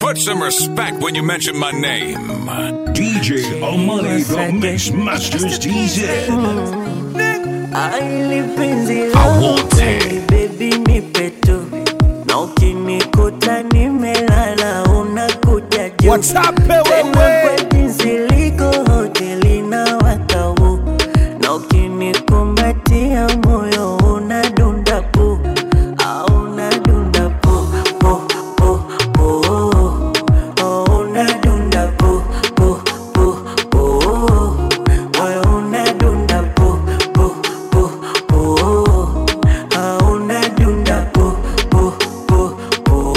Put some respect when you mention my name. DJ Omani, the Mix Masters TZ. I want it. Baby nipe tu. Na ukinikuta nimelala unakuja juu. What's up, wewe? Kwa jinsi liko hoteli na watau. Na ukinikumbatia moyo unadunda pu. Unadunda pu, pu, pu, pu. Unadunda pu, pu, pu, pu. Moyo unadunda pu, pu, pu, pu. Unadunda pu, pu, pu, pu.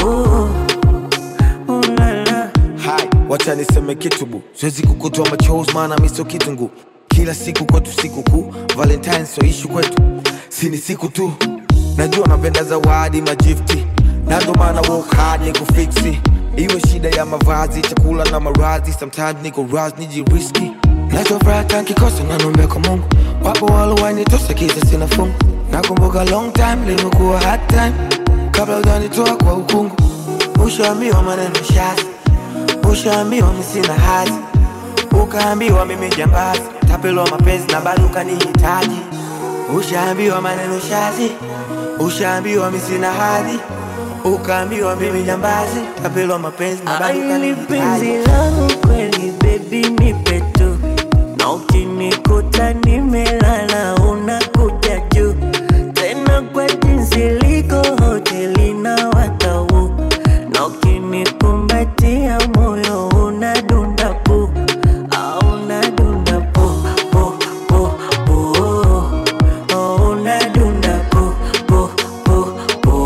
Ulala. Hai, wacha niseme kitu bu. Siwezi kukutoa machozi maana mimi sio kitungu. Kila siku kwetu siku kuu. Valentine so issue kwetu. Si ni siku tu. Najua napenda zawadi magifti. Na ndo maana work hard niko fixi. Iwe shida ya mavazi, chakula na maradhi. Sometimes niko raz nijiriski. Nachofuraha nikikosa na naomba kwa Mungu. Wapo wale wanitosa kisa sina fungu. Nakumbuka long time limekuwa hard time. Kabla hujanitoa kwa ukungu. Ushaambiwa maneno shazi. Ushaambiwa mimi sina hadhi. Ukaambiwa mimi jambazi. Tapelwa mapenzi na bado ukanihitaji. Ushaambiwa maneno shazi. Ushaambiwa mimi sina hadhi. Ukaambiwa mimi jambazi. Tapelwa mapenzi na bado ukanihitaji. Penzi langu kweli baby nipe tu. Na ukinikuta nimelala unakuja juu. Tena kwa jinsi liko hoteli na watau. Na ukinikumbatia moyo unadunda pu. Unadunda pu, pu, pu, pu. Unadunda pu, pu, pu, pu.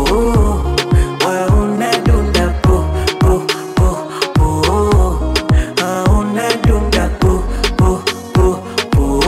Unadunda pu, pu, pu, pu. Unadunda pu, pu, pu, pu.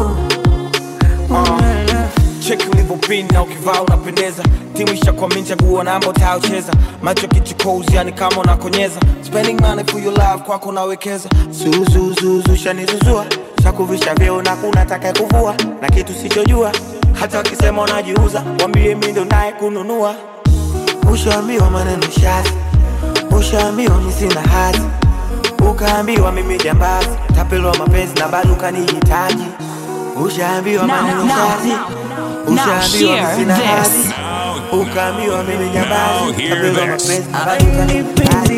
Check ulivyopin na ukivaa unapendeza. Timu ishakwamini chaguo namba utayocheza. Macho kichukozi yani kama unakonyeza. Spending money for your love kwako nawekeza. Zuzuzuzu shanizuzua. Shakuvisha vyeo na kuna taka kuvua. Na kitu sichojua. Hata wakisema unajiuza. Wambie mimi ndo naye kununua. Ushaambiwa maneno shazi. Ushaambiwa mimi sina hadhi. Ukaambiwa mimi jambazi. Tapelwa mapenzi na bado ukanihitaji. Ushaambiwa maneno shazi. Ushaambiwa mimi sina hadhi. Ukaambiwa mimi jambazi. Tapelwa mapenzi na bado ukanihitaji.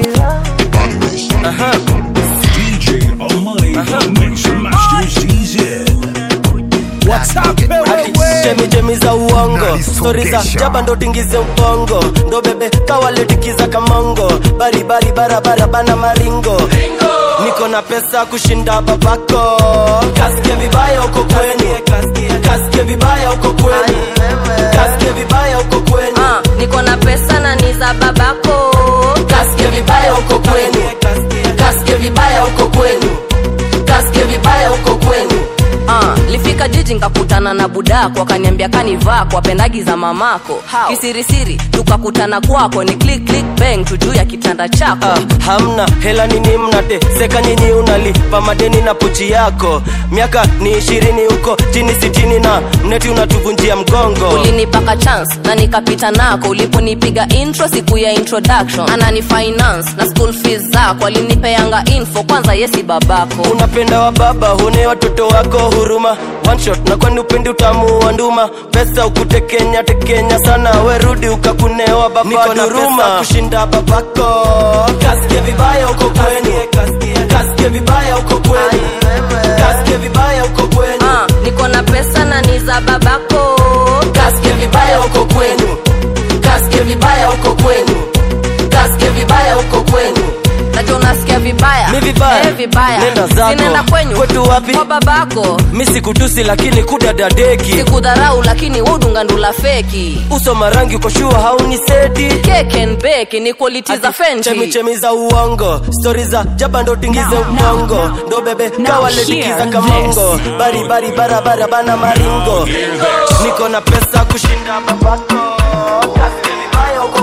DJ Omani, the Mix Masters TZ. What's up, Chemi chemi za uongo. Story za jaba ndo tingize upongo. Ndo bebe kawaletikiza kamongo. Bari bari barabara bana maringo. Niko na pesa kushinda babako. Kasike vibaya uko kweni. Kasike vibaya uko kweni. Kasike vibaya uko kweni. Niko na pesa na ni za babako. Kasike vibaya uko kweni. Kasike vibaya uko kweni. Kasike vibaya uko kweni. Lifika jiji nikakutana na budako. Akaniambia kanivaa kwa pendagi za mamako. Kisirisiri tukakutana kwako. Ni click click bang tujuu ya kitanda chako. Hamna hela nini mnate. Seka nyinyi unalipa madeni na pochi yako. Miaka ni 20 huko chini 60 na mneti unatuvunjia mgongo. Ulinipaka chance na nikapita nako. Uliponipiga intro siku ya introduction. Anani finance na school fees zako. Alinipeanga info kwanza yesi babako. Unapenda wa baba hune watoto wako huruma. One shot na kwani upendi utamu wa nduma. Pesa ukutekenya tekenya sana. We rudi ukakunewa baba niko na duruma. Pesa kushinda babako. Kasike vibaya uko kweni. Kasike vibaya uko kweni. Kasike vibaya uko kweni. Niko na pesa na ni za babako. Kasike vibaya uko kweni. Kasike vibaya uko kweni. Kasike vibaya uko kweni. Najua unasikia vibaya. Mi vibaya. Vibaya. Nenda zako. Sinaenda kwenyu. Kwetu wapi? Kwa babako. Mi sikutusi lakini kudadadeki. Sikudharau lakini udunga ndula feki. Uso marangi uko shua hauni seti. Cake and bake ni quality za Fenty. Chemi chemi za uongo. Story za jaba ndo tingize upongo. Ndo bebe kawaletikiza kamongo. Bari bari barabara bana maringo. Niko na pesa kushinda babako. Kasike vibaya uko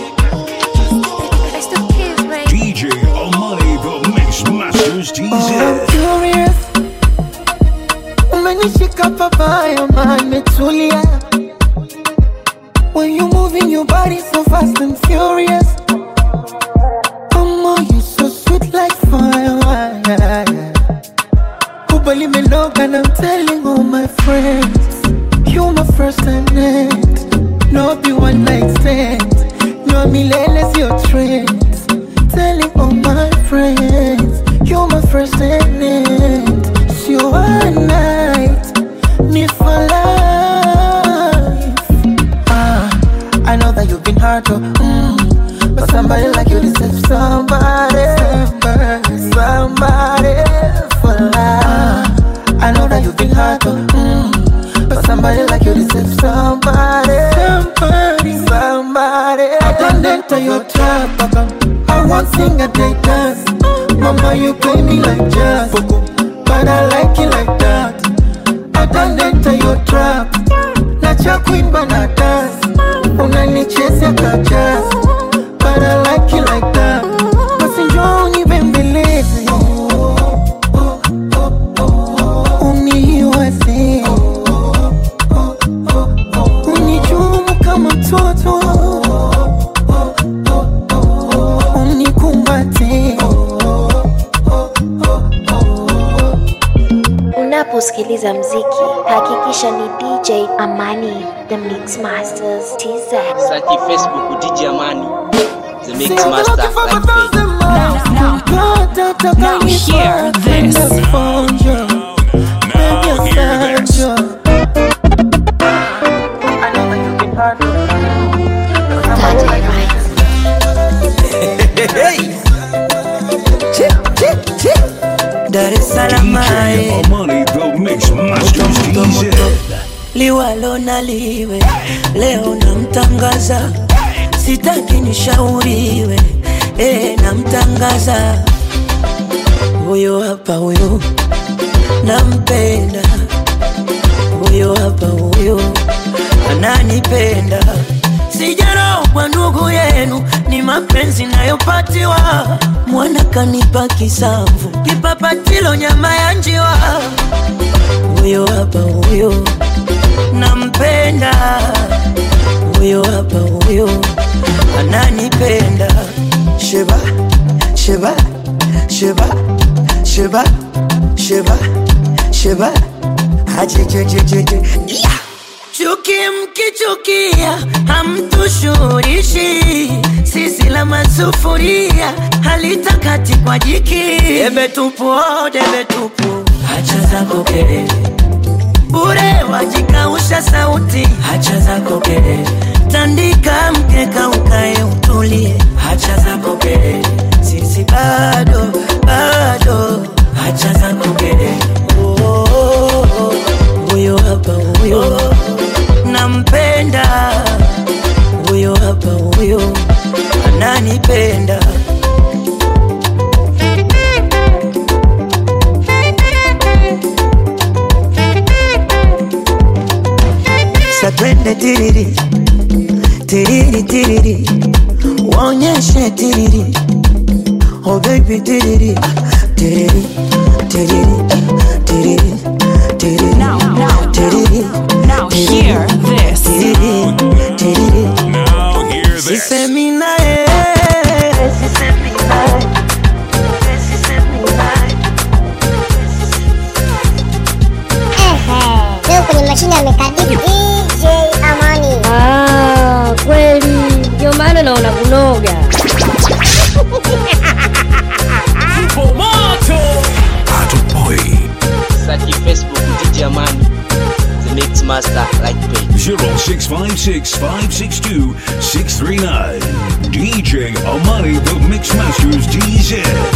DJ Omani, the Mix Masters TZ. I'm curious. Umenishika papaya mametulia. When you moving your body so fast and furious. I'm all somebody for life. I know that you've been hurt, but somebody like you deserves somebody. I don't enter your trap, Papa. I won't sing a day dance. Mama, you play me like jazz, but I like it like that. I don't enter your trap. Not your queen, but not dance. Unani chase ya jazz, but I like it like that. But since you don't even believe it, uni wasi, uni chumu kama mtoto, uni kumbate. Unaposikiliza mziki, hakikisha ni DJ Amani, the Mix Masters TZ. Search Facebook DJ Amani, the Mix Master like page. Now hear this. Dar es Salaam Amani, the Mix Masters TZ. Liwalo na liwe, leo namtangaza, sitaki nishauriwe, namtangaza. Huyo hapa huyo, nampenda. Huyo hapa huyo, ananipenda. Sijaro kwa ndugu yenu, ni mapenzi nayopatiwa. Mwana kanipa kisamvu, kipapatilo nyama ya njiwa. Huyo hapa huyo, nampenda. Huyo hapa huyo, ananipenda. Sheba, sheba, sheba, sheba, sheba, sheba. Hajejejejeje, yeah. Chuki mkichukia hamtushurishi, sisi la masufuria halitakati kwa jiki. Debe tupu, debe tupu, hacha zako kelele, bure wajikausha sauti, hacha zako kelele. Tandika mkeka ukae utulie, hacha zako kelele. Sisi bado, bado, hacha zako kelele. Huyo hapa huyo, nampenda. Huyo hapa huyo, ananipenda. Satwende tiriri, tiriri tiriri, waonyeshe tiriri. Oh baby tiriri, tiriri, tiriri, tiriri, tiriri. Now hear this. Now hear this. Leo kwenye mashine amekabidhi DJ Amani. Kweli ndio maana naona kunoga. Search Facebook DJ Amani, the Mix Master like page. 0656-562-639. DJ Amani, the Mix Masters TZ.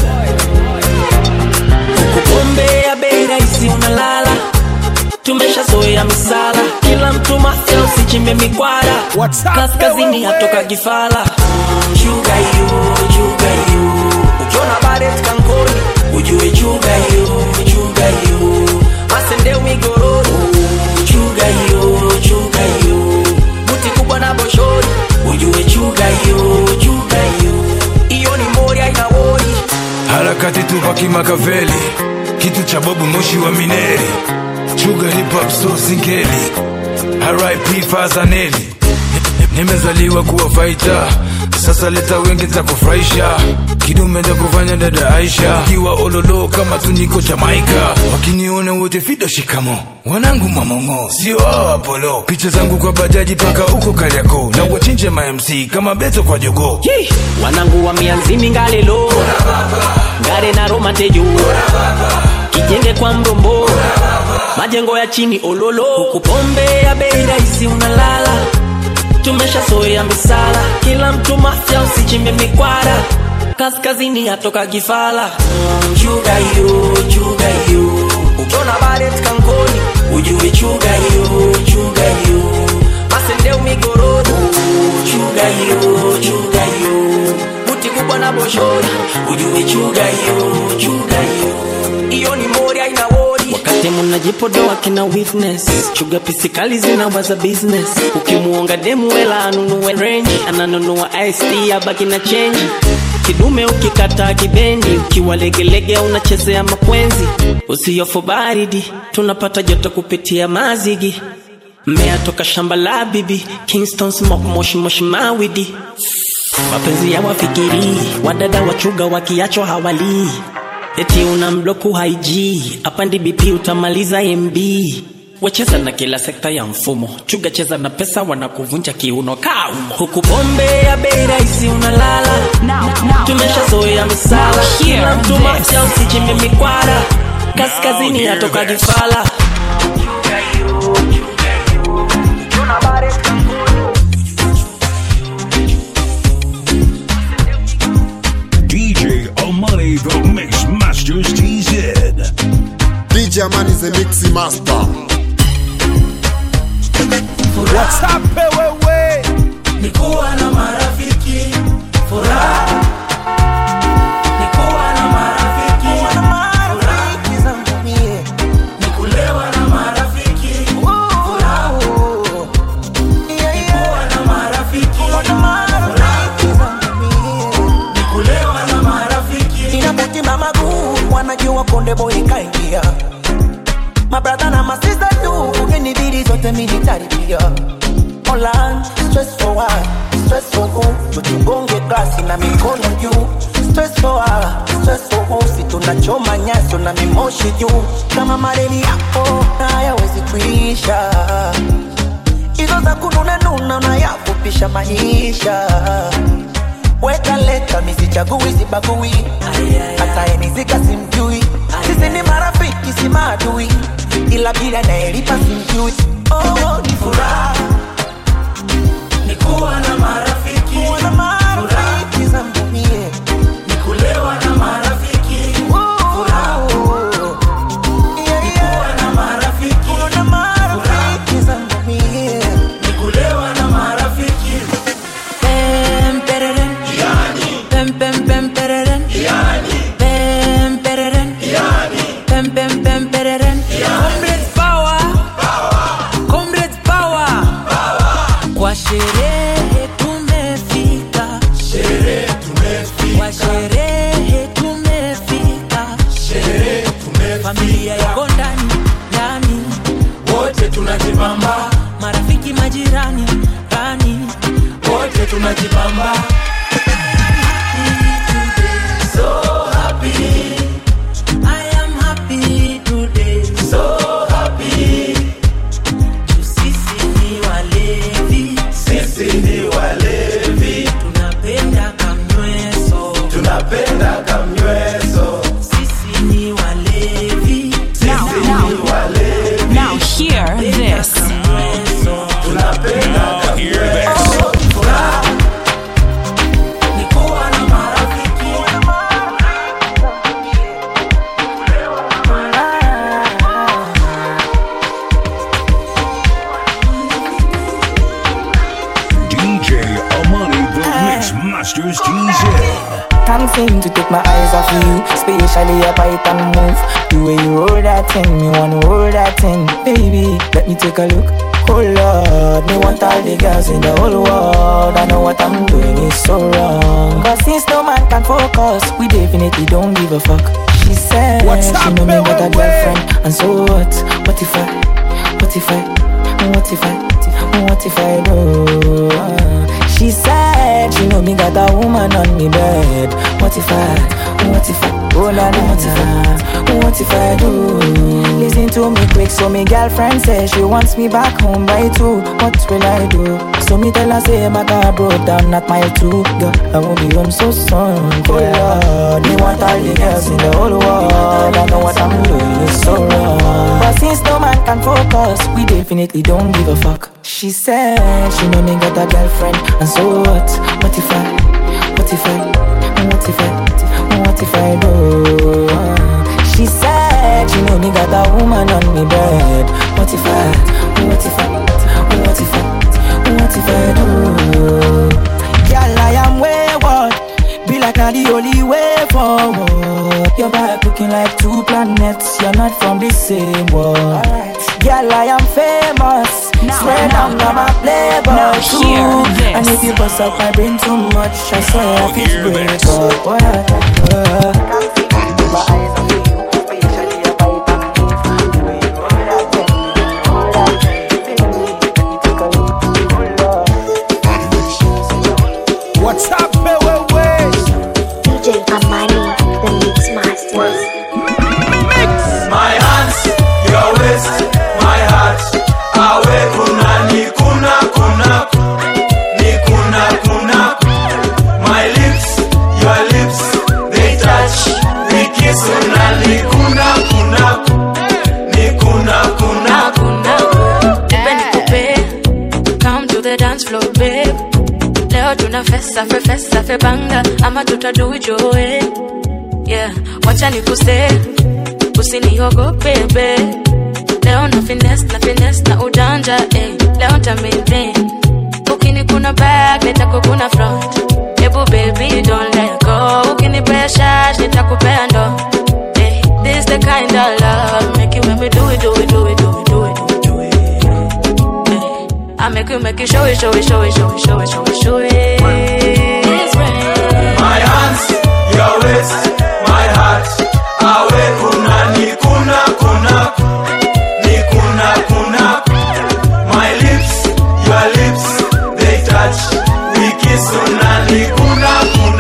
Pombe ya bei rahisi unalala, tumeshazoea misala. Kila mtu mafia usichimbe mikwara, kaskazini hatoka gifala. Chuga you, ukiona badet kankoni, ujue chuga you. Masende umigoroni, chuga you. Buti kubwa na boshori, ujue chuga you. Iyo ni mori haina wori. Harakati Tupac Makaveli, kitu cha Bobu Moshi wa Mineri. Chuga hip hop so singeli, R.I.P. Fazaneli. Nimezaliwa kuwa fighter, sasa leta wengi za kufurahisha. Kidume za kufanya dada Aisha, kiwa ololo kama tuniko Jamaica. Wakiniona wote fido shikamo, wanangu mamongo, sio hao Apollo. Picha zangu kwa bajaji paka uko Kariako, na wachinje ma MC kama Beto kwa jogo. Wanangu wa mianzimi ngalelo, ngare na Roma tejo, kijenge kwa mrombo, majengo ya chini ololo. Huku pombe ya bei rahisi unalala, tumeshazoea misala. Kila mtu mafia usichimbe mikwara, kaskazini atoka Gifala. Chuga you ukiona baret kankoni ujue chuga you masendeu migororo. Chuga you buti kubwa na boshori ujue chuga you iyo ni mori haina wori. Wakati mnajipodoa kina witness chuga pisikali zinawaza business. Ukimuonga demu wela anunue range ananunua IST abaki na change. Kidume ukikata kibendi ukiwa legelege unachezea makwenzi. Usiyofu baridi tunapata joto kupitia mazigi. Mmea toka shamba la bibi Kingston smoke moshi mawidi. Mapenzi ya wafikiri wadada wachuga wakiachwa hawali. Eti unambloku haiji apandi BP utamaliza MB. Wacheza na kila sekta ya mfumo chuga cheza na pesa wanakuvunja kiuno kaumo. Huku bombe ya bei rahisi unalala. Tumeshazoea misala kila mtu macha usichimbe mikwara. Kaskazini atoka Gifala. DJ Amani the Mix Masters TZ. DJ Amani the Mix Master. What's up, wewe? Nikuwa na marafiki furaha. Nikuwa na marafiki zangu mie. Nikulewa na marafiki furaha. Nikuwa na marafiki zangu mie. Nikulewa na marafiki. Inapotima magumu wanajua konde boy kaingia. My brother and my sister too. Ukinibidi zote military pia. Online, stress for what? Stress for who? Tutungonge glasi na mikono juu. Stress for what? Stress for who? Si tunachoma nyaso na mimoshi juu. Kama mareni yako na hayawezi kuisha. Hizo za kununa unayafupisha maisha. Weka leta misichagui sibagui. Hata enizika simjui. Sisi ni marafiki si maadui. Ila bila naelipa simjui. Oh, ni furaha. Nikuwa na marafiki zangu mie. Nikulewa na marafiki furaha. Nikuwa na marafiki zangu mie. Nikulewa na marafiki. Pem pereren yani. Pem pereren yani. Pem pereren yani. Pem pereren yani. Comrades power kwa sherehe tumefika. Kwa sherehe tumefika. Familia yako ndani wote tunajibamba. Marafiki majirani rani wote tunajibamba. So happy I am happy today. So happy sisi ni walevi. Tunapenda kamnyweso. Sisi ni walevi. Now hear this. Tunapenda kamnyweso. Nikuwa na marafiki. DJ Amani the Mix Masters TZ. Can't seem to take my eyes off you, especially a bite and move. The way you roll that thing, me wanna roll that thing. Baby, let me take a look. Oh Lord, me want all the girls in the whole world. I know what I'm doing is so wrong. But since no man can focus, we definitely don't give a fuck. She said, she know me got a girlfriend. And so what? What if I do? She said, she know me got a woman on me bed. What if I, oh la la, what if I do? Listen to me quick, so me girlfriend says she wants me back home by 2. What will I do? So me tell her say my car broke down at mile 2. Girl, I won't be home so soon. Oh Lord, me want all the girls in the whole world. I know what I'm doing is so wrong. But since no man can focus, we definitely don't give a fuck. She said she know me got a girlfriend. And so what? What if I what if I do? She said she know me got a woman on me bed. What if I do? Girl, I am wayward. Be like not the only way forward. Your back looking like two planets. You're not from the same world. Girl, I am famous. Swear down on my playboy too. And if you bust up my brain too much, I swear I feel break up. What's up, DJ Amani, the Mix Masters. My hands, your waist, my heart. Awe kuna ni kuna. My lips, your lips, they touch. We kiss una ni kuna. Come to the dance floor, babe. Leo tuna festa fe banga. Ama tutadui joe. Yeah, wacha nikuse. Usiniogope, babe. Leo na finesse na ujanja, eh. Leo ta maintain. Ukini kuna back, nitakukuna front. Ebu baby, don't let go. Ukini paya shash, nitakupea ndo. Eh, this the kind of love make you when me do it. I make you show it. My hands, your waist, my heart. Awe kuna ni kuna. My lips, your lips, they touch. We kiss una ni kuna.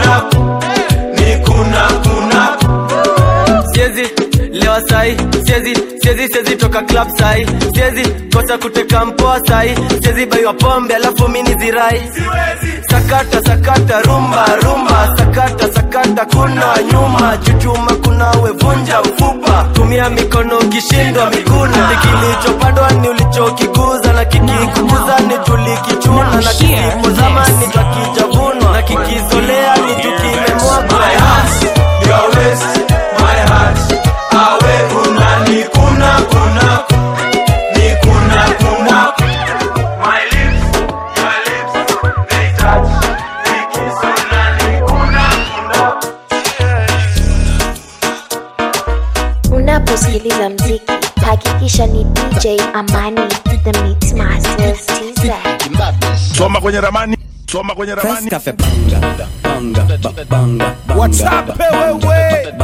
Siezi, lewa sai. Siezi toka club sai. Siezi, kosa kuteka mpoa sai. Siezi baywa pombe alafu mini zirai. Sakata, rumba. Sakata, kuna nyuma. Chuchuma kuna wevunja ufupa. Tumia mikono ukishindwa miguna. Kilichopandwa ni ulichokikuza. Na kikikuza ni tulikichuna. Na kisipo zamani kakijavunwa. Na kikizolea ni tukimemwagwa. My hands, your waist, my heart. Awe kuna ni kuna. My lips, your lips, they touch. We kiss una ni kuna. Unaposikiliza mziki, hakikisha ni DJ Amani, the Mix Masters TZ. Soma kwenye ramani. Fresh cafe banga. What's up, wewe?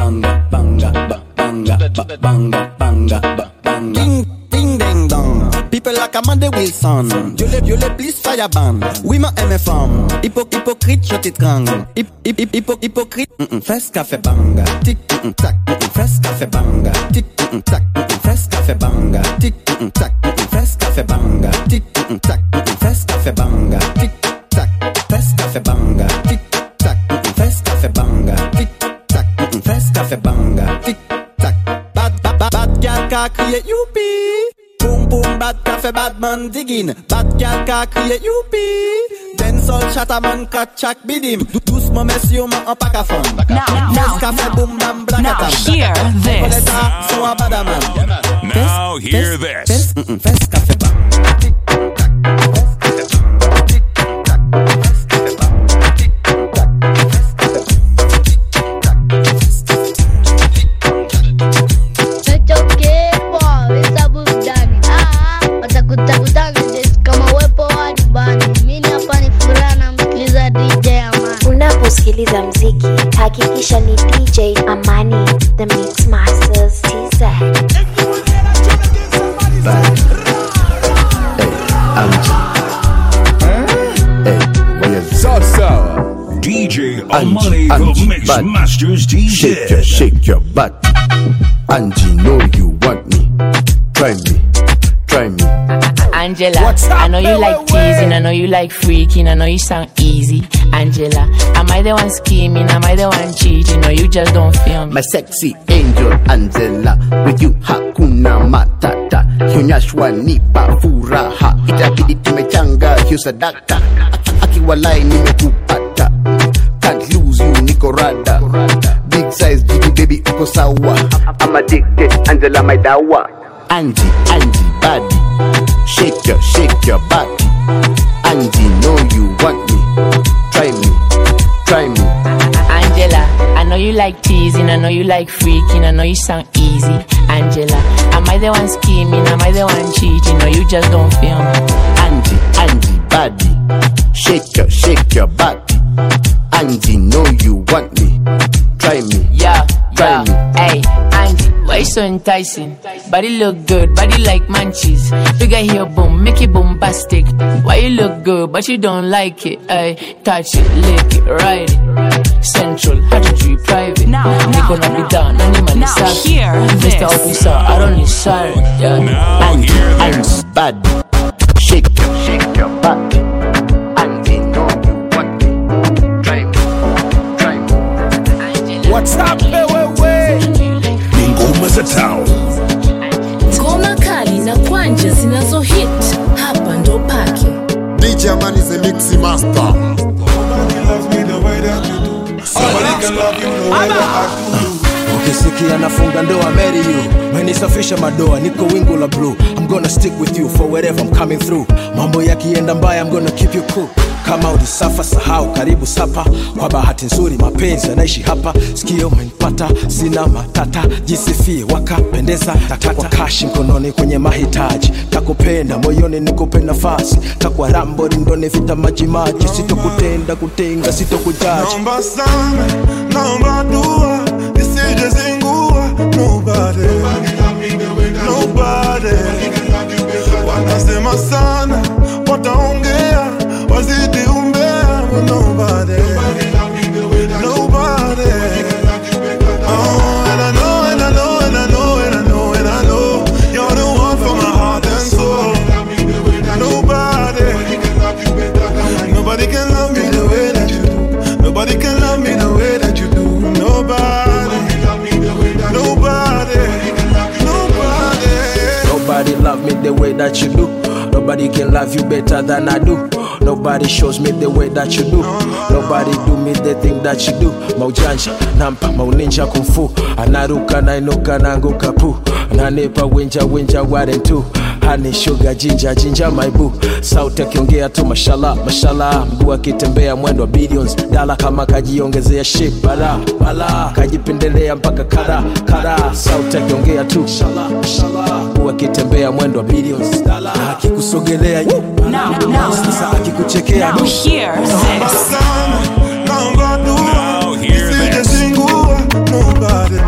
Ding ding dong. People like Amanda Wilson. You le please fire ban. Oui ma MFM. Hypocrite je t'étrangle. Hypocrite. Fresh cafe banga. Tic tac. Fresh cafe banga. Tic tac. Fresh cafe banga. Tic tac. Fresh cafe banga. Tic tac. Fresh cafe banga. Tic tac. Fresh cafe banga. Tic tac. Fresh cafe banga. Tic tac. Fresh cafe banga. Tic tac. Bad girl ka crier youpi. Boom bad cafe bad man digging. Bad girl ka crier youpi. Den sol chataman kachak bidim. Doucement messieurs ma en pack à fond. Fresh cafe boom bam blakatam. Hear this. Now hear this. Fresh cafe banga. Unaposikiliza mziki, hakikisha ni DJ Amani, the Mix Masters TZ. DJ Amani, the Mix Masters TZ. Shake your butt. Angie, know you want me. Try me. Angela, I know you like teasing, I know you like freaking, I know you sound easy. Angela, am I the one scheming, am I the one cheating, or you just don't feel me? My sexy angel Angela, with you hakuna matata. Hionyeshwa nipa furaha, itabidi tumechanga hiyo sadaka. Akiwalai nimekupata, can't lose you niko rada. Big size, baby, uko sawa. I'm addicted, Angela, my dawa. Angie, body. Shake your body. Angie, know you want me. Try me. Angela, I know you like teasing, I know you like freaking, I know you sound easy. Angela, am I the one scheming, am I the one cheating, or you just don't feel me? Angie, body. Shake your body. Angie, know you want me. Try me. Yeah. Me. Hey, Angie, why you so enticing? Body look good, body like munchies. Bigger heel boom, make it bombastic. Why you look good, but you don't like it? Ay, touch it, lick it, ride it. Central, how to treat private. They gonna be down, animal is sassy. Mr. Officer, I don't need siren. Yeah. Angie, body. Shake your body. Angie, know you want me. Try me. What's up, Ngoma za town. Ngoma kali na kwanja zinazo hit. Hapa ndo paki. DJ Amani the Mix Master. Somebody loves me the way that you do. Somebody can love you the way that I do. Ukisikia nafunga ndoa marry you. Menisafisha madoa niko wingu la blue. I'm gonna stick with you for wherever I'm coming through. Mambo yakienda mbaya I'm gonna keep you cool. Kama ulisafa sahau karibu sapa. Kwa bahati nzuri mapenzi yanaishi hapa. Sikio umenipata sina matata. Jisifie wakapendeza. Takwa kashi mkononi kwenye mahitaji. Takupenda moyoni nikupe nafasi. Takwa rambo rindoni vita majimaji. Sitokutenda kutenga sitokujaji. Naomba sana, naomba dua. Nisije zingua. Nobody wanasema sana, wataongea, wazidi umbea. But nobody oh, and I know you're the one for my heart and soul. Nobody can love me the way that you do. Nobody can love me the way that you do. Nobody love me the way that you do. Nobody can love you better than I do. Nobody shows me the way that you do. Nobody do me the thing that you do. Maujanja, nampa, mauninja kumfu. Anaruka, nainuka, nanguka pu. Nanepa, winja, ware tu. Honey, sugar, ginger, my boo. Sauti akiongea tu mashallah. Mguu akitembea mwendo wa billions. Dala kama kajiongezea shape. Bala, kajipendelea mpaka kara. Sauti akiongea tu mashallah. Mguu akitembea mwendo wa billions. Dala, akikusogelea sasa akikuchekea. Now hear this. Now hear this. Nobody.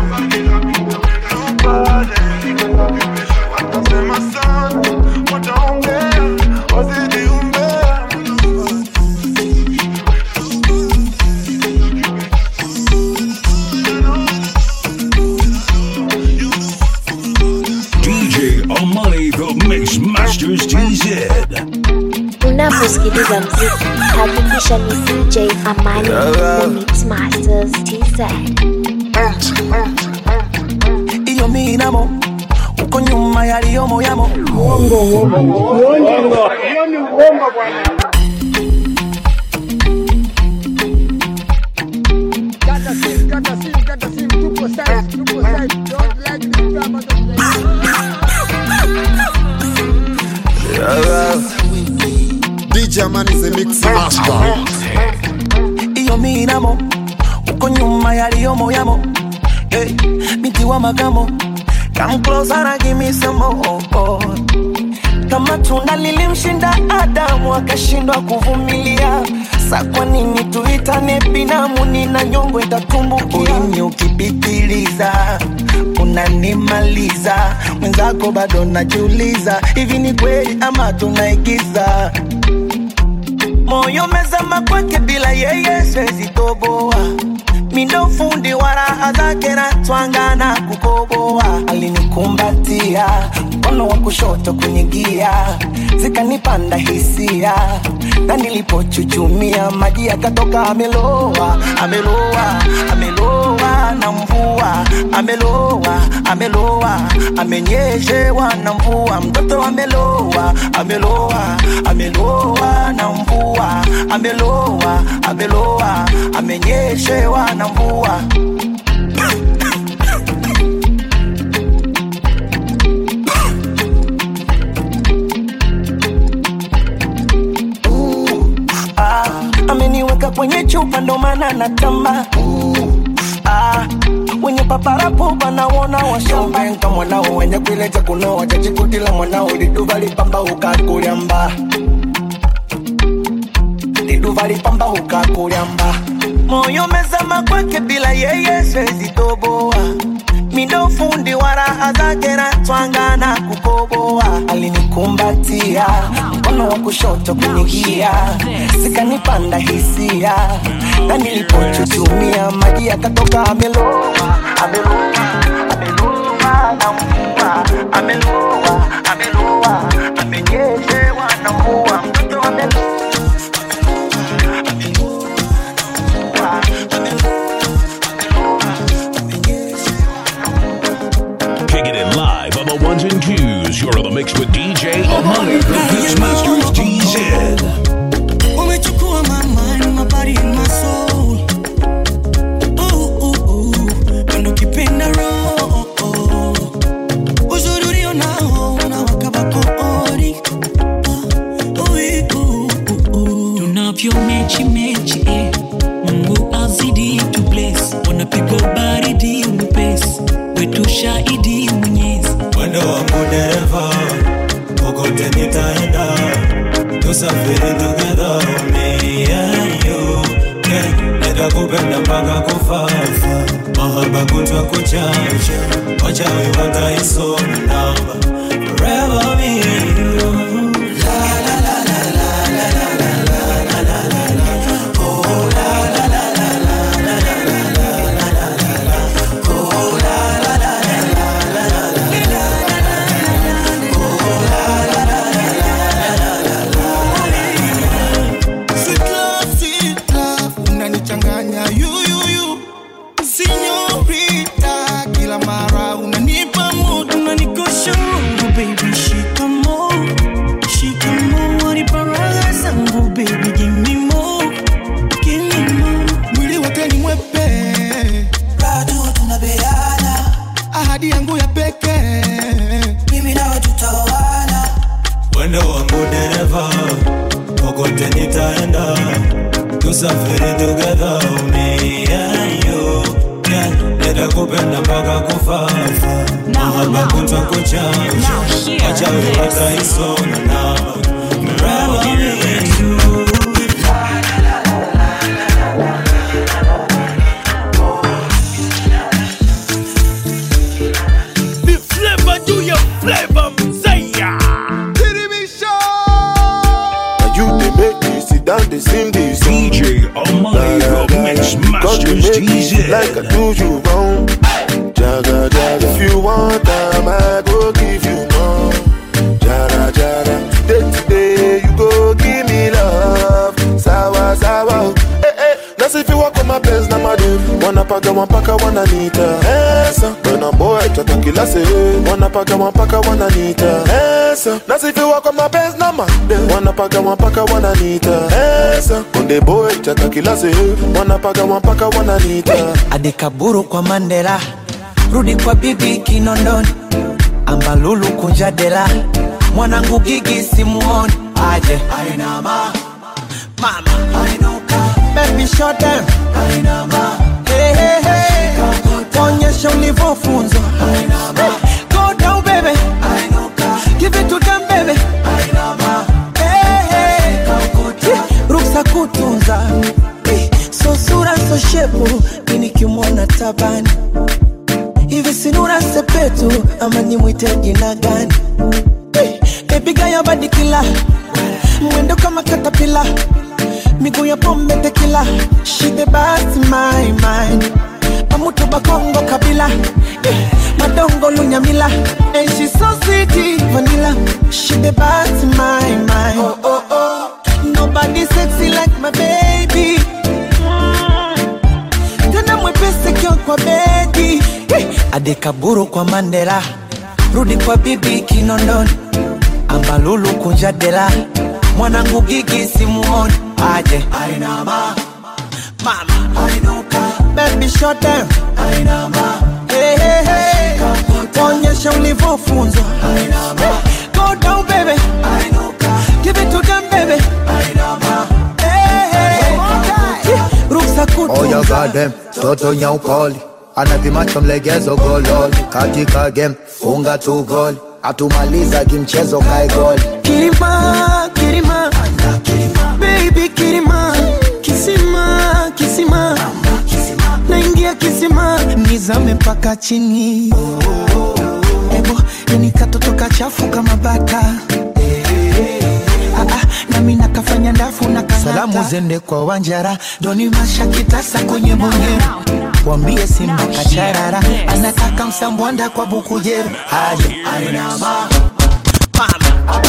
DJ Amani the Mix Masters TZ. Unaposikiliza mziki, hakikisha ni DJ Amani the Mix Masters TZ. Iyo minamo uko nyuma yaliyomo yamo. Uongo bwana. Kata sim, tupo side, don't like this drama. DJ Amani the Mix Master. Iyo minamo uko nyuma yaliyomo yamo. Hey, miti wa magamo. Come closer and give me some more. Kama tunda lilimshinda Adamu akashindwa kuvumilia. Sa kwa nini tuitane binamu, nina nyongo itatumbukia. Ulimi ukipitiliza unanimaliza. Mwenzako bado najiuliza, hivi ni kweli ama tunaigiza? Moyo mezama kwake bila yeye siwezi toboa. Mindo fundi wa raha zake na twanga na kukoboa. Alinikumbatia mkono wa kushoto kwenye gia, zikanipanda hisia. Na nilipochuchumia maji yakatoka. Ameloa na mvua, ameloa, ameloa, amenyeshewa na mvua. Mtoto ameloa, ameloa, ameloa na mvua. Ameloa, ameloa, amenyeshewa na mvua. Ameniweka kwenye chupa ndo maana natamba. Wenye paparapo wanaona washamba. Nka mwanao wenye kuileja kunoa chachikutila mwanao liduvali pamba ukakuliamba. Liduvali pamba ukakuliamba. Moyo mezama kwake bila yeye siwezi toboa. Mindo fundi wa raha zake na twanga na kukoboa. Alinikumbatia mkono wa kushoto kunigia, zikanipanda hisia na nilipochuchumia maji yakatoka. Ameloa, ameloa, ameloa na mvua. Ameloa, ameloa, amenyeshewa na mvua. Mtoto ameloa. Kicking it live on the ones and twos. You're on the mix with DJ Amani, the Mixmasters DZ. Umechukua my mind, my body and my soul. Kando kipenda roho. Uzuri ulionao unawaka ori. Tunavyo mechi mechi Mungu azidi to bless. Wanapigwa baridi umepesi. Wetu shahidi Mwenyezi. Mwendo wangu dereva, kokote nitaenda. Tusafiri together, me and you. Nitakupenda mpaka kufa. Mahaba kutwa kuchacha. Wachawi wataisoma namba. Forever me and you. Tusafiri together, me and you. Nitakupenda mpaka kufa. Mahaba kutwa kuchacha. Wachawi wataisoma namba. Forever me and you. The flavor, do your flavor, Messiah. You they make me sit down, they sing this song. DJ Amani, the Mixmasters DZ. Like I do you wrong. Jaga, jaga. If you want time, I go give you more. Jara, jara. Today, you go give me love. Sawa, sawa. Eh, eh. That's if you walk on my best, na madu. Wanna paka, wanna nita. Esa. When I'm boy, chata kila se. Wanna paka, wanna nita. Esa. That's if you walk on my best, na madu. Wanna paka, wanna nita. Esa. When the boy, chata kila se. Wanna paka, wanna nita. Adikaburu kwa Mandela. Rudi kwa bibi Kinondoni. Ambalulu kunjadela. Mwanangu Gigi simuoni. Aje Ainama. Mama Ainuka. Baby shut down. Ainama. Hey hey hey. Onyesha ulivyofunzwa. Ainama. Go down baby. Ainuka. Give it to them baby. Ainama. Hey hey. Ruksa kutunza. So sura so shepu. Nikimwona tabani. Hivi sinura sepetu ama nimwite jina gani? Baby gaya badikila. Mwendo kama katapila. Miguu ya pombe tequila. She the best in my mind. Pamutu bakongo kabila. Madongo lunyamila. And she's so sweet, vanilla. She the best in my mind. Oh oh oh. Nobody sexy like my baby. Tena mwepesi kio kwa bedi. Adekaburu kwa Mandela, rudi kwa bibi Kinondoni, Ambalulu kunja dela, mwanangu Gigi simuoni, aje ainama, mama ainuka, baby shut down, ainama, hey hey hey, onyesha ulivyofunzwa, ainama, go down baby, ainuka, give it to them baby, ainama, hey hey, ruksa kutunza. Oh you got them, toto nyaupoli, anapimacho mlegezo gololi, katika game, funga tu goli, atumaliza kimchezo kai goli. Kirima, Kirima, baby Kirima, kisima, kisima, naingia kisima, nizame paka chini. Ebo, yani katoto kachafu kama bata. Nami nakafanya ndafu na kanata. Salamu zende kwa Wanjara, doni masha kitasa kwenye bonyera. Wambie Simba kacharara, anataka msambwanda kwa Bukujeru. Aje, ainama, mama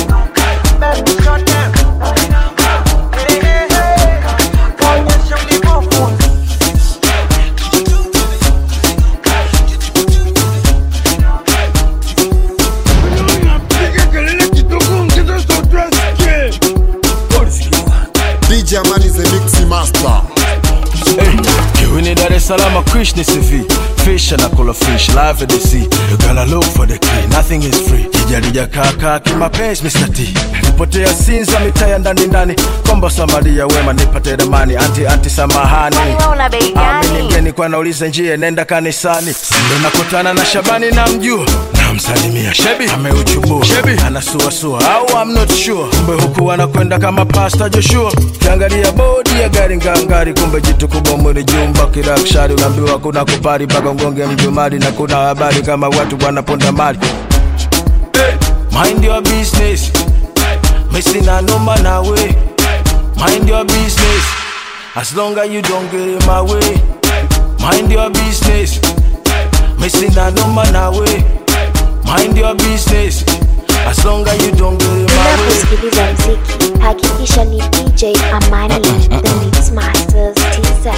DJ Amani the Mixi Master. Hey, Kiwini Dar es Salaam, Krishna CV. Fish and I call a fish, live at the sea. You gotta look for the key, nothing is free. Kijarija kaka, kimapenzi Mr. T. Nipotea sinza mitaya ndani ndani. Kombo Samaria wema nipate ramani. Anti samahani. Amini mgeni kwa nauliza njia, nenda kanisani. Ndo nakutana na Shabani na mjua. Namsalimia Shebi, ameuchubu Shebi, anasuasua, au I'm not sure. Kumbe huku wanakwenda kama Pastor Joshua. Kiangalia bodi ya gari ngangari, kumbe jitu kubwa mwili jumba kirakshari. Unaambiwa kuna kupari baka ngonge mjumari, na kuna habari kama watu wanaponda mali. Hey, mind your business, missing a number na way. Mind your business, as long as you don't get in my way. Mind your business, missing a number na way. Mind your business, as long as you don't get in my way. Unaposikiliza mziki, hakikisha ni DJ Amani, the Mix Masters TZ.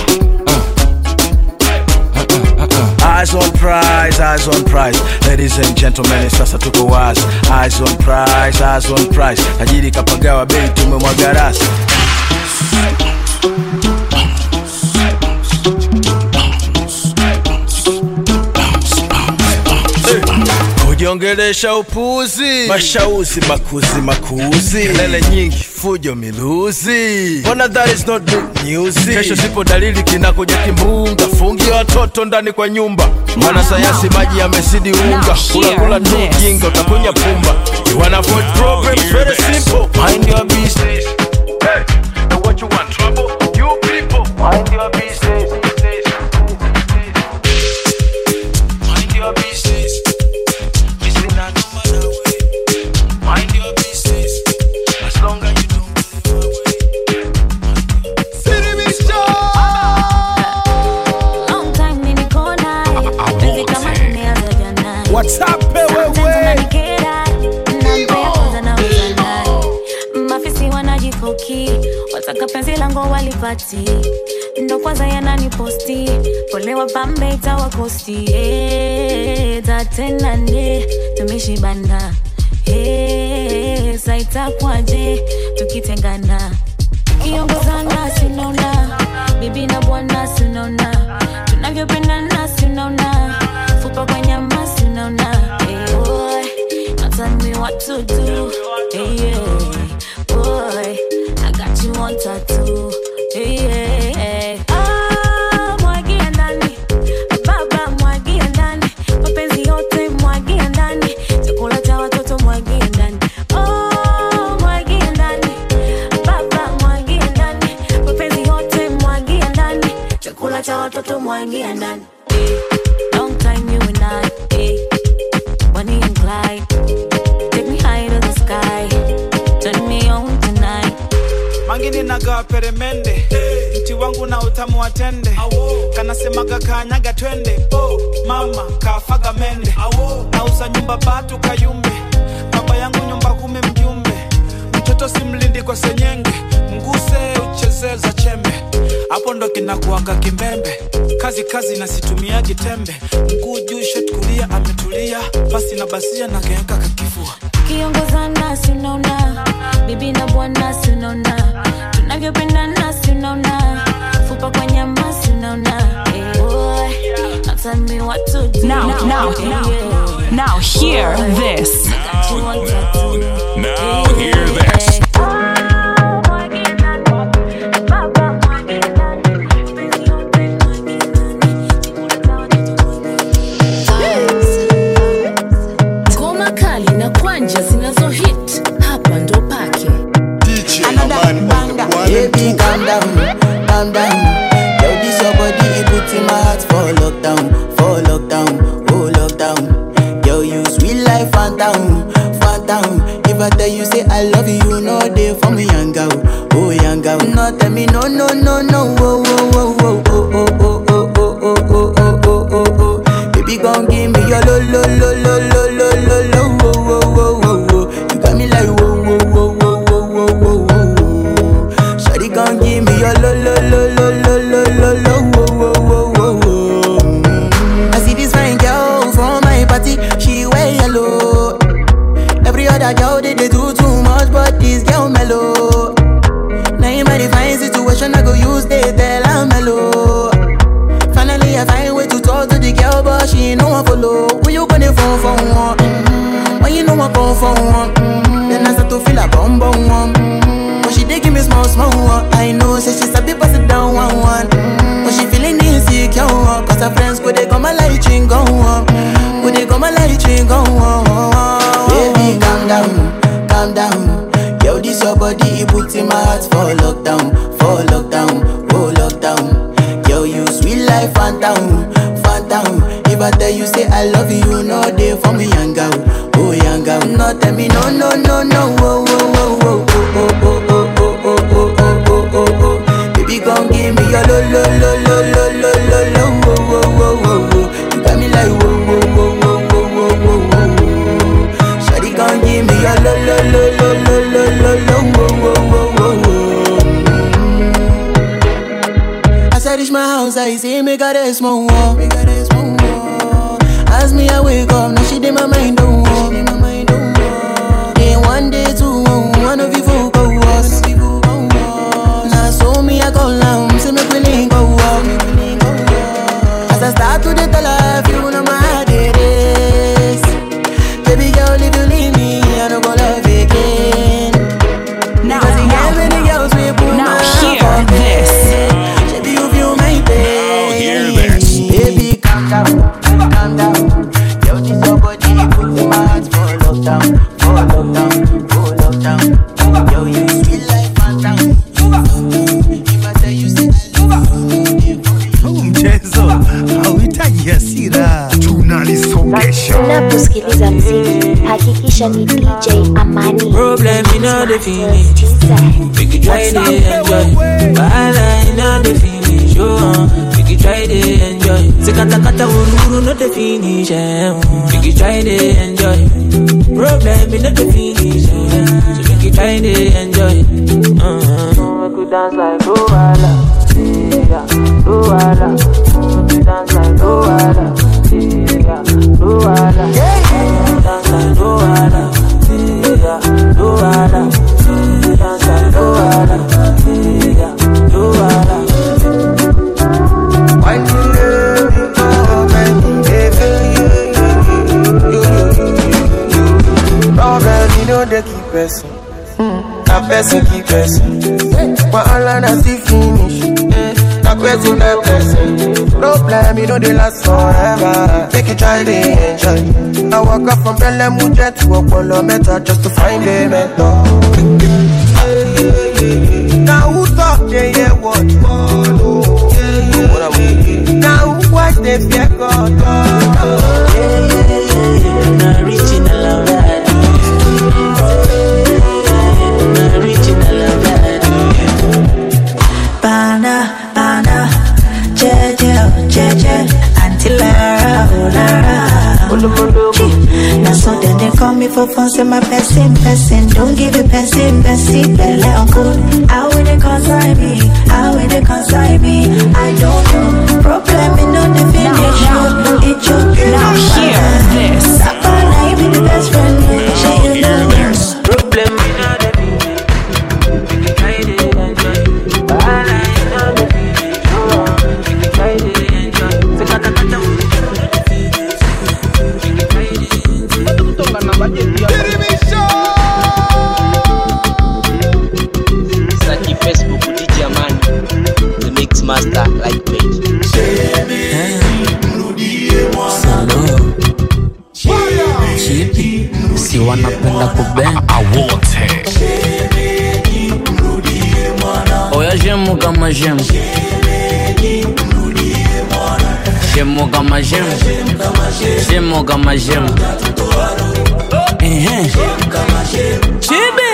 Eyes on prize, eyes on prize. Ladies and gentlemen, sasa tuko wazi. Eyes on prize, eyes on prize. Tajiri kapagawa bei tumemwaga rasi. Kujiongelesha upuzi, mashauzi makuzi makuzi, kelele nyingi fujo miluzi. Bona that is not good news. Kesho sipo dalili kinakuja kimbunga. Fungi watoto ndani kwa nyumba. Mwana sayansi maji yamezidi unga. Kula tu jinga utakunya pumba. You wanna avoid problems, very simple. Mind your business. Hey, and what you want, trouble? You people, mind your business. Mind your business. Mind your business, as long as you don't get in my way. City Mister! Long time nilikona, penzi kama tumeanza jana. What's up, wewe? Mafisi wanajifoki, wataka penzi langu walipati. Ndo kwanza yananiposti, pole wapambe itawakosti. Tatena ne, tumeshibana. Saita kwaje, tukitengana. Kiongozana sinaona, bibi na bwana sinaona. Tunavyopendana sinaona, fupa kwa nyama sinaona. Hey boy, now tell me what to do. Hey yeah, boy, I got you on tattoo. Hey yeah, mwagia ndani, baba mwagia ndani, mapenzi yote mwagia ndani, chakula cha watoto mwagia ndani. Mwagia ndani, baba mwagia ndani, mapenzi yote mwagia ndani, chakula cha watoto mwagia ndani. Long time you and I, Bonnie and Clyde, take me high to the sky, turn me on tonight. Mangini naga peremende, mti wangu na utamu wa tende. Kanasemaga kanyaga twende, mama kafaga mende. Nauza nyumba batu kayumbe, baba yangu nyumba 10 mjumbe. Mtoto simlindi kwa senyenge, mguse uchezeza chembe. Hapo ndo kinakuanga kimbembe. kazi na situmiagi tembe. Mguu juu shot kulia ametulia. Basi na basia na geka kakifua. Kiongozana si unaona, bibi na bwana si unaona, tunavyopendana si unaona, fupa kwa nyama si unaona. Hey boy, now tell me what to do. Now hear this. Now hear this. Ngoma kali na kwanja zinazo hit hapa ndo pake. Baby, calm down, calm down. Yo, this your body, it puts in my heart for lockdown, oh lockdown. Yo, you sweet life, phantom, phantom. If I tell you say I love you, you know they for me, young girl, oh young girl. No, tell me no, no, no, no, oh, oh, oh, oh, oh, oh, oh, oh, oh, oh, oh, oh, oh, oh. Baby, gon' give me your lo, lo, lo, lo, lo, lo, lo, lo, oh, oh, oh, oh, oh. You got me like whoa, whoa, whoa, whoa, whoa, whoa, whoa. Shawty gon' give me your lo, lo, lo, lo, lo, lo, lo, lo, whoa, whoa, whoa, whoa. I see this fine girl from my party, she wear yellow. Every other girl they do too much, but this girl mellow. Now in my divine situation, I go use they tell her mellow. Finally I find way to talk to the girl, but she ain't no one follow. When you gonna phone for one? When you know I come for one? Then I start to feel a bum bum one. But she dey give me small small one. I know say she's a bit pass it down one one. But she feeling insecure one. Cause her friends go they come a light ring go on. Go they come a light ring go on. Baby calm down, calm down. Yo, this your body, it puts in my heart for lockdown, oh lockdown. Yo, you sweet life, phantom, phantom. If I tell you say I love you, you know they for me, young girl, oh young girl. No, tell me no, no, no, no, oh, oh, oh, oh, oh, oh, oh, oh, oh, oh, oh, oh, oh. Baby, gon' give me your lo, lo, lo, lo, lo, lo, lo, lo, oh, oh, oh, oh, oh. You got me like whoa, whoa, whoa, whoa, whoa, whoa, whoa, whoa. Shawty gon' give me your lo, lo, lo, lo, lo, lo, lo, lo, oh, oh, oh, oh, oh. As I reach my house, I see me got a small wall. As me I wake up, now she did my mind don't walk. Then one day two, one of you folk go us. Now so me I go down, see me feeling go up. As I start to the tell her, you know my heart it is. Baby girl, if you leave me, I don't go love again. Now hear this. Baby, you feel my pain. Now hear this. Baby, calm down, calm down. Yo, this your body, put in my heart for lockdown, oh lockdown. Yo, you sweet life, phantom. If I tell you say I love you, mchezo hauhitaji hasira, tunalisogesha. Unaposikiliza mziki hakikisha ni DJ Amani. Problem in all the finish. We can try to enjoy. Bala in all the finish. We can try to enjoy. Sekata kata ururu no the finish. We can try to enjoy. Problem in all the finish. So we can try to enjoy. We could dance like Luala, Luala. We could dance like Luala, Luala. Dance like Luala, Luala. Dance like Luala, Luala. Why do you go back? Problem, you know they keep person. That person keep person. But all I see finish. That person that person. Problem, you know they last forever. Make you try to enjoy. I walk up from Bellem Mujet to Apollo Meta just to find a mentor. Now who talk, they hear what follow. Now who watch, they fear God. Not reaching a love that. Not reaching a love that. Bana, bana, jeje, until Lara. Now so then they call me for fun, say my person. Don't give it person, belly uncle. How will they consign me? I don't know. Problem Now hear this. Saki Facebook DJ Amani, the mix master like page. Chipi, si wanapenda kubeng. Oya jemu kama jemu, jemu kama jemu, jemu kama jemu. Chibi,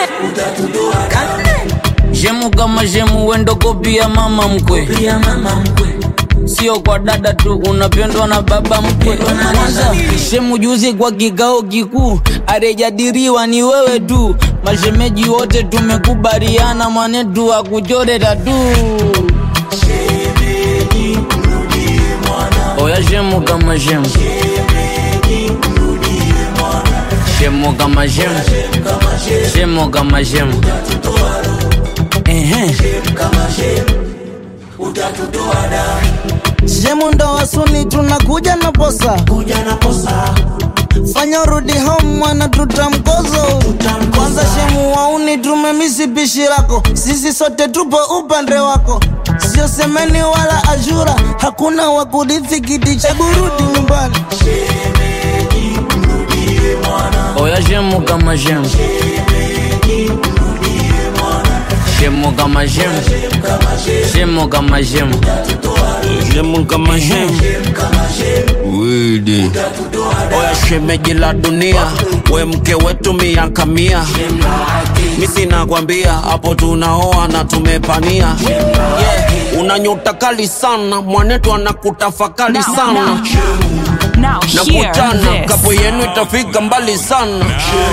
jemu kama jemu, wendo kopia mama mkwe. Sio kwa dada tu, unapendwa na baba mkwe. Kwanza shemu juzi kwa kikao kikuu, arejadiriwa ni wewe tu. Mashemeji wote tumekubaliana, mwanetu akujore tatu. Oya shemu kama shemu, shemu kama shemu, shemu kama shemu. Shemu ndo wasuni tunakuja na posa. Fanya rudi home mwana tutamkozo. Kwanza shemu wauni tumemisi pishi lako. Sisi sote tupo upande wako. Sio semeni wala ajura, hakuna wakurithi kiti cha burudi nyumbani. Oya shemu kama shemu, shemu kama shemu, shemu kama shemu. Shemu kama shemu, widi. Oya shemeji la dunia, we mke wetu miaka 100. Misi nakwambia, hapo tunaoa na tumepania. Unanyota kali sana, mwanetu anakutafakali sana. Na kutana, kapo yenu itafika mbali sana.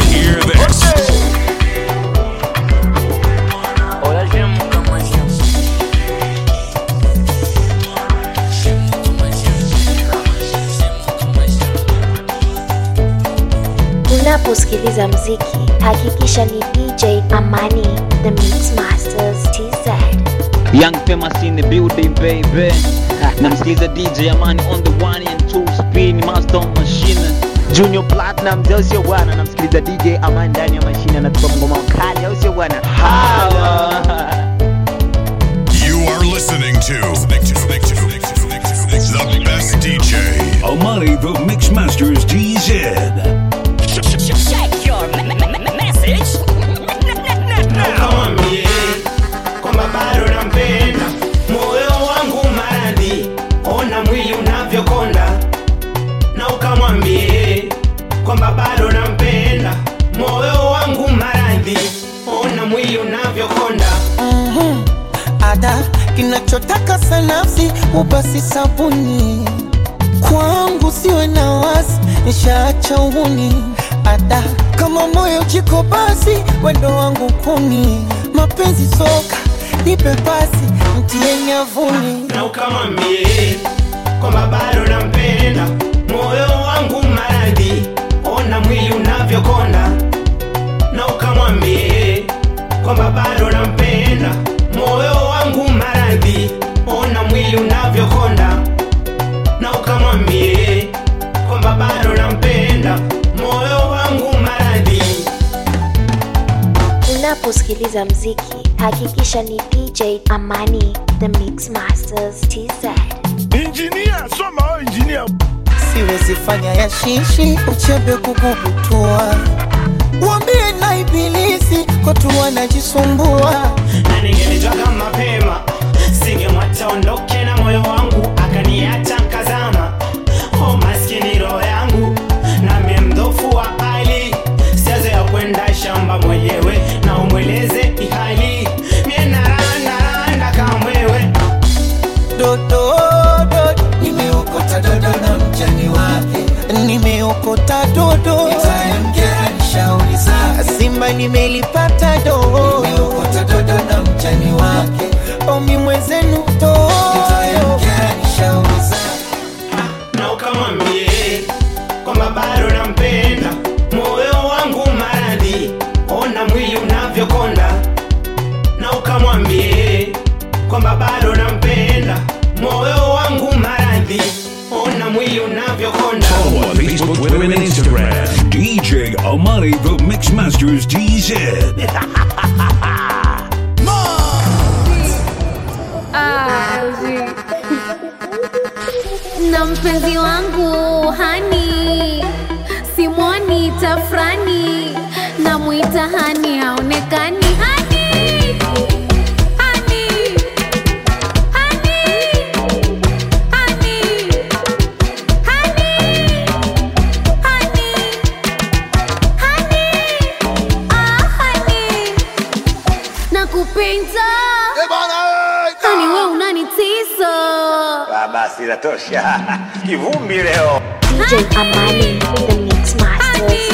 Unaposikiliza mziki, hakikisha ni DJ Amani, the Mix Masters TZ. Young famous in the building, baby. Namsikiliza DJ Amani on the 1 and 2 spin master machine. Junior Platinum, sio bwana. Namsikiliza DJ Amani ndani ya machine, anatupa ngoma kali, sio bwana. You are listening to the best DJ, Amani the Mix Masters TZ. Check your message. Nakamwambie kwamba bado nampenda, moyo wangu maradhi, ona mwili unavyokonda. Na ukamwambie kwamba bado nampenda, moyo wangu maradhi, ona mwili unavyokonda. Ada kinachotaka sanafsi upasi sabuni. Kwangu siwe na wasi, nishaacha uhuni. Ada kama moyo jiko basi, wendo wangu kuni. Mapenzi soka, nipe pasi, mtie nyavuni. Na ukamwambie kwamba bado nampenda, moyo wangu maradhi, ona mwili unavyokonda. Na ukamwambie kwamba bado nampenda, moyo wangu maradhi, ona mwili unavyokonda. Na ukamwambie kwamba bado nampenda, moyo wangu maradhi. Unaposikiliza mziki, hakikisha ni DJ Amani, the Mix Masters TZ. Engineer, soma engineer. Siwezi fanya ya shishi, uchebe kukubutua. Wambie na ibilisi, kwa tu wanajisumbua. Na ningelijua kama mapema, singemwacha ondoke na moyo wangu, akaniacha nkazama. Oh maskini roho yangu, na memdhofu wa hali, siazo ya kwenda shamba mwenyewe, na umweleze ihali. Mie naranda kama mwewe. Dodo, nimeokota dodo na mjani wake. Nimeokota dodo, nitaemkera nishauri zake. Simba nimelipata dodo, nimeokota dodo na mjani wake. Omi mwenzenu dodo, nitaemkera nishauri zake. Facebook, Twitter, and Instagram. DJ Amani, the Mixmasters DZ. Na mpenzi wangu hani simwoni tafrani na muita hani haonekani hani hani hani hani hani hani hani hani nakupenda hani we unanitisa. Basi inatosha. Kivumbi leo. DJ Amani, the Mix Masters.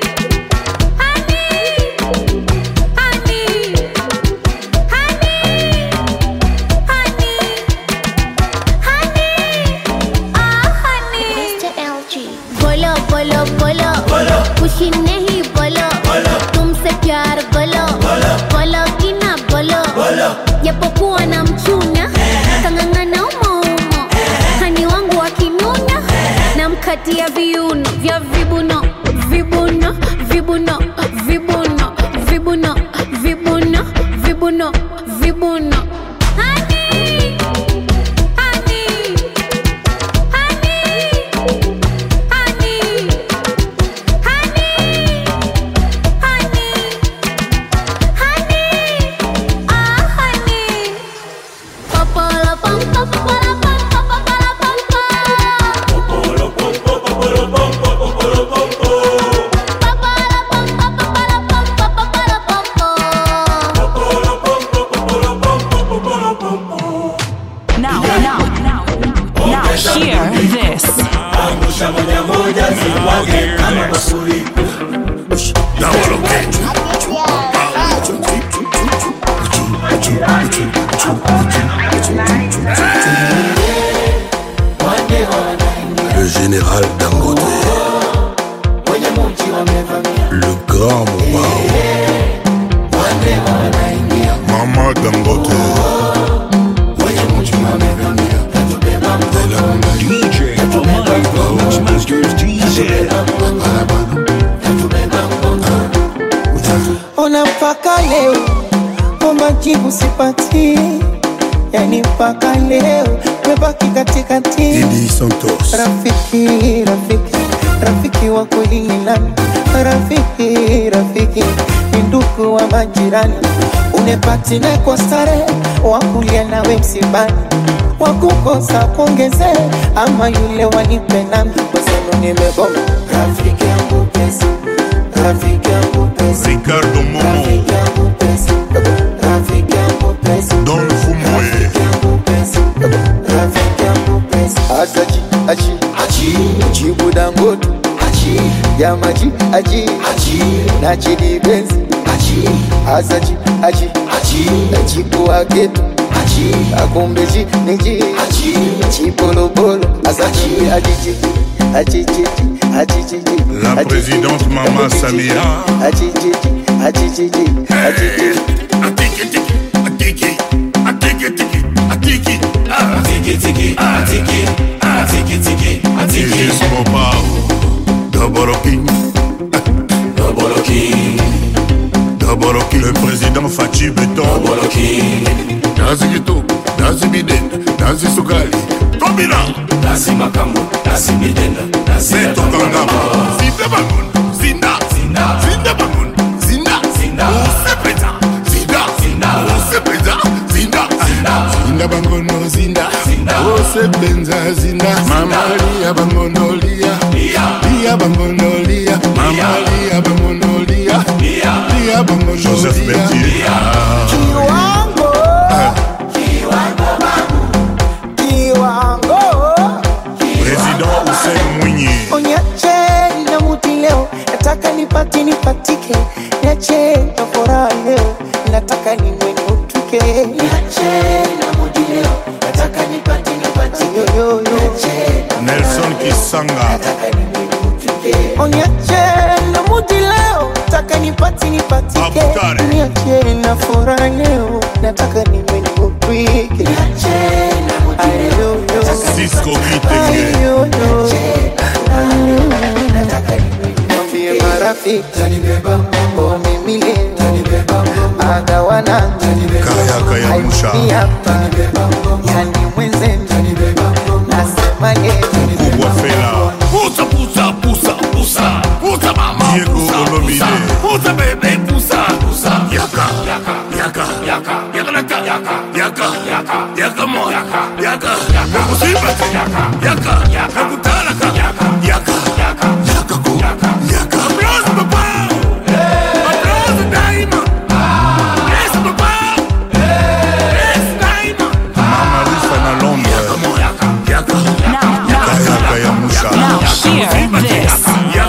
बोलो बोलो बोलो खुशी नहीं बोलो तुमसे प्यार बोलो बोलो कि ना बोलो japokuwa na mchuna kang'ang'ana umo umo hani wangu akinuna na mkatia viuno vya vibuno vibuno vibuno vibuno vibuno vibuno vibuno vibuno Le général Dangote, le grand Mobao, Maman Dangote, DJ Amani, the Mixmasters DZ. Ona mpaka leo omba jibu sipati, yani mpaka leo mebaki katikati. Didi Santos, Rafiki, rafiki, rafiki wa kweli ni nani? Rafiki, rafiki ni ndugu wa majirani. Unepati na kwa starehe, wakulia nawe msibani, wakukosa kuongeze, ama yule wanipe nami. Wazenu nimegoma, rafiki yangu pesa, rafiki yangu pesa, Ricardo Momo, rafiki yangu pesa, rafiki yangu pesa, Don Fumwe, rafiki yangu pesa. Asaji, aji, aji, jibu Dangote, aji, yamaji, aji, aji, na chidi benzi, aji, asaji, aji, aji, jibu agetu, aji, akumbeji, niji, aji, jibolo bolo, asaji, aji, aji, aji, aji, la présidente Mama Samia, aji, aji, aji, DJ Mobao, Double King, le président Fachi Beton, Nazi Gito, Nazi Biden, Nazi Sukali, Tobina, Nazi Makambo, Nazi Biden, Nazi Tokangama, Zinda Bangun, Zinda, Zinda, Zinda Bangun, Zinda, Zinda, Sepeta, Zinda, Zinda, Sepeta, Zinda, Zinda, Zinda Bangono, Zinda, Zinda, Sepenza, Zinda, Mama Lia Bangono Lia, Lia Bangono Lia, Mama Lia Bangono Lia, Lia Bangono Joseph Bertier, Kiwango, Kiwango, Président Hussein Mwinyi, onyache na muti leo, nataka nipatike, niache na furaha leo, nataka niwe nutike, niache na muti leo, nataka nipatike, Nelson Kisanga, nataka niwe nutike, onyache na muti leo, nataka nipatike, niache na furaha leo, nataka niwe nutike, niache na muti leo, Cisco Kitenge, rafiki oh mimi leo agawana kaya musha yani mwenzenu nasema leo kubwa fela Pusa mama, Diego Olomide, pusa bebe, pusa yaka mo, yaka musibati, yaka kutalaka, yaka ku, yaka. Applause papa, applause daima. Yes papa, yes daima. Mama Lisa na Londres, kaya musha. Now share this.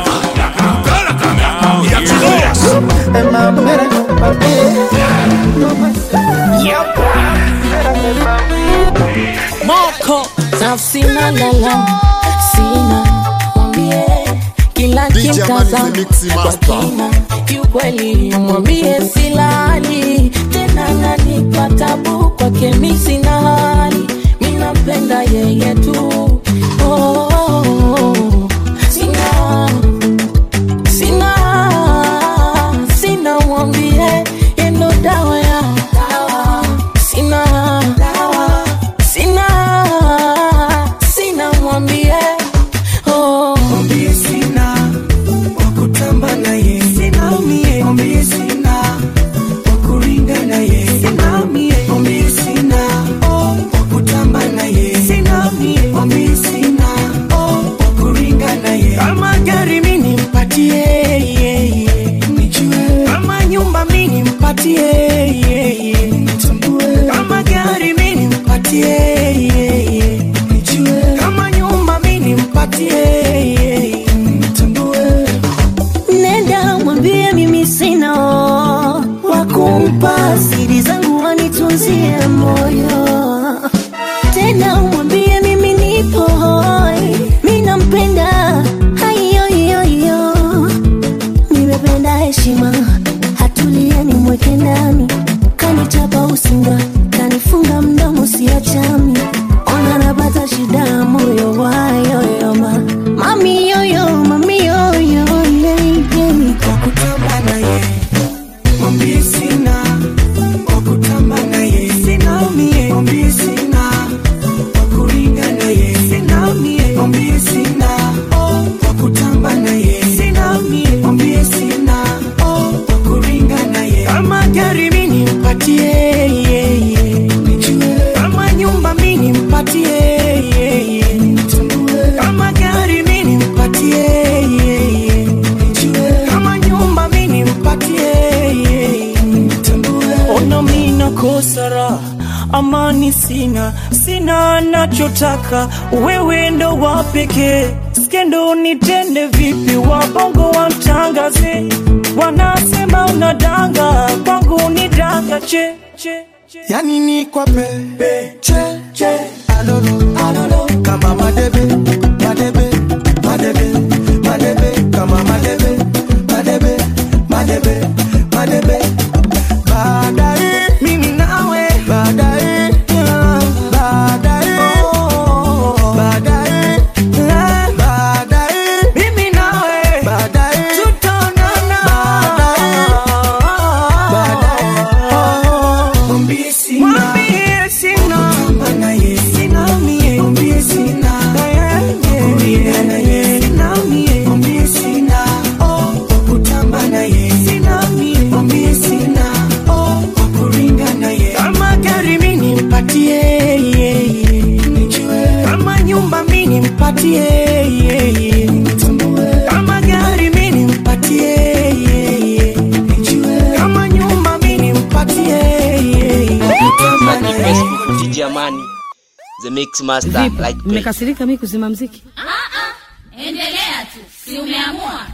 Moko nafsi na lala sina mwambie kila kimtazama kwa kina kiukweli mwambie silali tena nanipa tabu kwake mimi sina hali mimi napenda yeye tu Sina mwambie yendo dawa ya Sina mwambie mwambie sina wakutamba na ye sina mie mwambie sina wakuringa na ye sina mie mwambie sina wakutamba na ye sina mie mwambie sina wakuringa na ye kama gari mimi nimpatie nijue kama nyumba mimi nimpatie kama gari mimi nimpatie nijue kama nyumba mimi nimpatie nitambue nenda mwambie mimi sina wakumpa siri zangu wanitunzie moyo tena mwambie mimi nipo hoi mimi nampenda hayo nimependa heshima hatulia ni mweke ndani kanichapa usinga kanifunga mdomo siachami ona napata shida moyo wayo mami yoyo wakutamba na ye mwambie sina wakutamba na ye sina mie mwambie sina wakuringa na ye sina mie mwambie sina wakutamba na ye sina mie mwambie sina wakuringa na ye kama gari mimi nimpatie nijue kama nyumba mimi nimpatie kama gari mimi nimpatie nijue kama nyumba mimi nimpatie ona mimi nakosa raha amani sina nachotaka wewe ndo wa pekee skendo nitende vipi wabongo wamtangaze wanasema unadanga kwangu ni danga che yani ni kwa che alolo kama madebe kama madebe baadaye mimi nawe baadaye mimi nawe baadaye tutaonana mwambie sina kutamba ye sina mie mwambie sina kuringa na ye sina mie mwambie sina kutamba na ye sina mie mwambie sina kuringa na ye kama gari mimi nimpatie nijue kama nyumba mimi nimpatie nitambue kama gari mimi nimpatie nijue kama nyumba mimi nimpatie DJ Amani, the mix master like Mmekasirika mimi kuzima muziki? Endelea tu. Si umeamua?